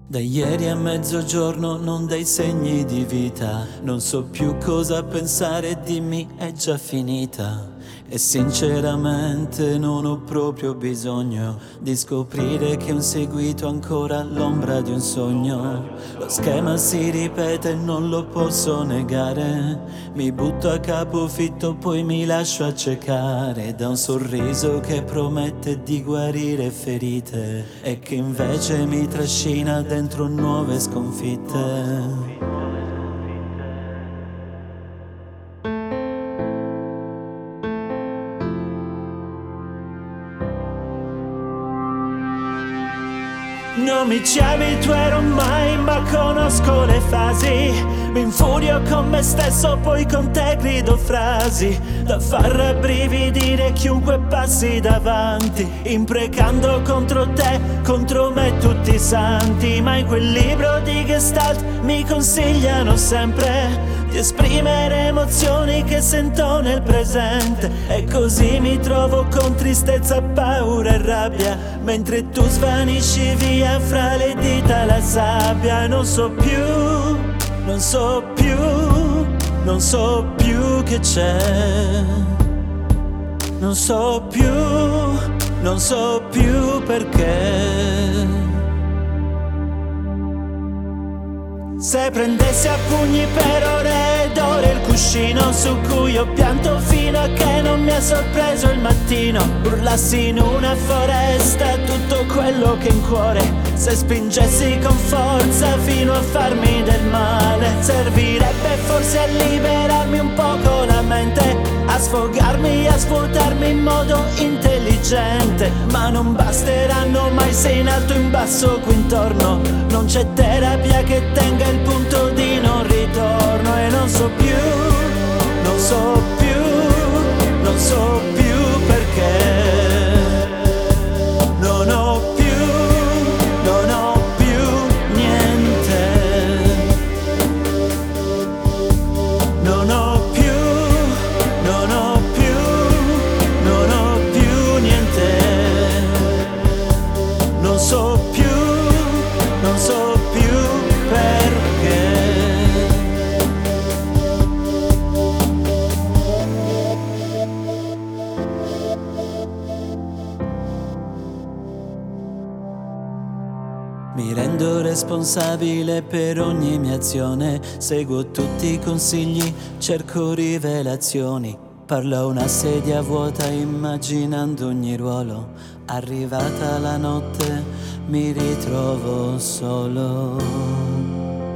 Da ieri a mezzogiorno non dai segni di vita. Non so più cosa pensare, dimmi è già finita. E sinceramente non ho proprio bisogno di scoprire che ho inseguito ancora l'ombra di un sogno. Lo schema si ripete, non lo posso negare. Mi butto a capofitto, poi mi lascio accecare da un sorriso che promette di guarire ferite e che invece mi trascina dentro nuove sconfitte. Non mi ci abituerò mai, ma conosco le fasi. Mi infurio con me stesso, poi con te grido frasi da far rabbrividire chiunque passi davanti, imprecando contro te, contro me tutti i santi. Ma in quel libro di Gestalt mi consigliano sempre di esprimere emozioni che sento nel presente. E così mi trovo con tristezza, paura e rabbia, mentre tu svanisci via fra le dita la sabbia. Non so più, non so più, non so più che c'è. Non so più, non so più perché. Se prendessi a pugni per ore ed ore il cuscino su cui ho pianto fino a che non mi ha sorpreso il mattino, urlassi in una foresta tutto quello che in cuore, se spingessi con forza fino a farmi del male, servirebbe forse a liberarmi un poco la mente, a sfogarmi, a svuotarmi in modo intelligente. Ma non basteranno mai se in alto o in basso qui intorno non c'è terapia che tenga il punto di non ritorno. E non so più, non so più, non so più perché. Non ho più, non ho più niente. Non ho più, non ho più, non ho più niente. Non so più, non so più perché. Mi rendo responsabile per ogni mia azione, seguo tutti i consigli, cerco rivelazioni. Parlo a una sedia vuota immaginando ogni ruolo. Arrivata la notte mi ritrovo solo.